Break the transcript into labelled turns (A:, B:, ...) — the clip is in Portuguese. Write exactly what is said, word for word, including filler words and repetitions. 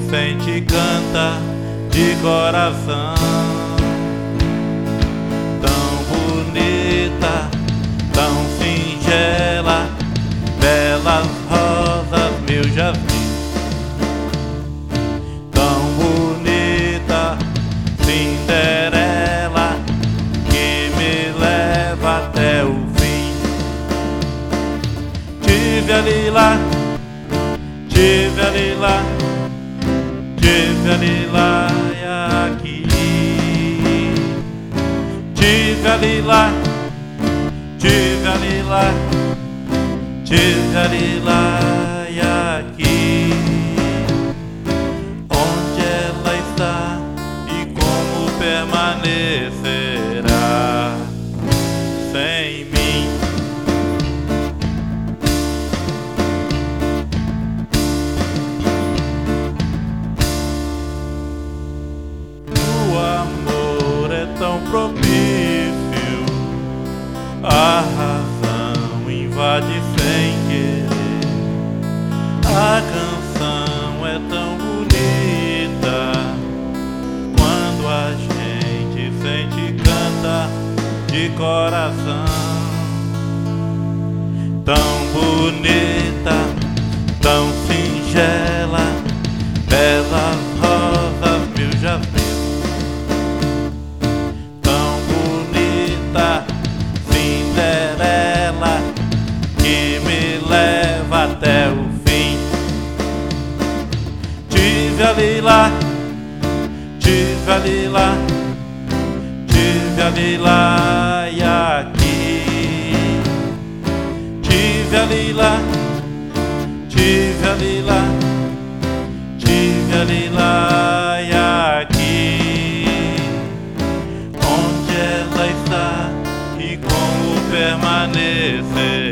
A: sente e canta de coração. Tão bonita, tão singela, belas rosas, meu jasmim. Tão bonita, Cinderela, que me leva até o fim. Tive ali lá, tive ali lá, tive ali lá e aqui. Tive ali lá, tive ali lá, tive ali lá e aqui. Onde ela está e como permanecerá sem mim? O amor é tão propício, a razão invade sem querer. A canção é tão bonita quando a gente sente e canta de coração. Tão bonita, tão singela, belas rosas, meu jasmim. Tão bonita, Cinderela, que me leva até o fim. Tive ali lá, tive ali lá, tive ali lá e aqui. Tive ali lá, tive ali lá, tive ali lá e aqui. Onde ela está e como permanecer?